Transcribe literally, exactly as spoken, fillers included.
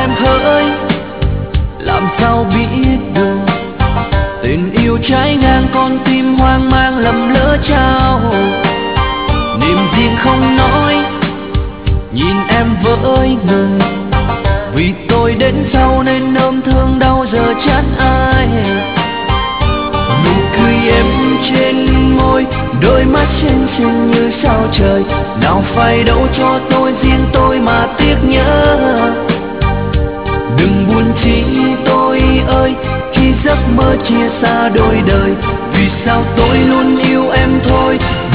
em hỡi, làm sao biết được tình yêu trái ngang con tim hoang mang lầm lỡ trao. Niềm riêng không nói, nhìn em với người, vì tôi đến sau nên ôm thương đau giờ chán ai. Nụ cười em trên môi, đôi mắt xinh xinh như sao trời, nào phải đâu cho tôi riêng tôi mà tiếc nhớ. Đừng buồn chi tôi ơi, khi giấc mơ chia xa đôi đời, vì sao tôi luôn yêu em thôi.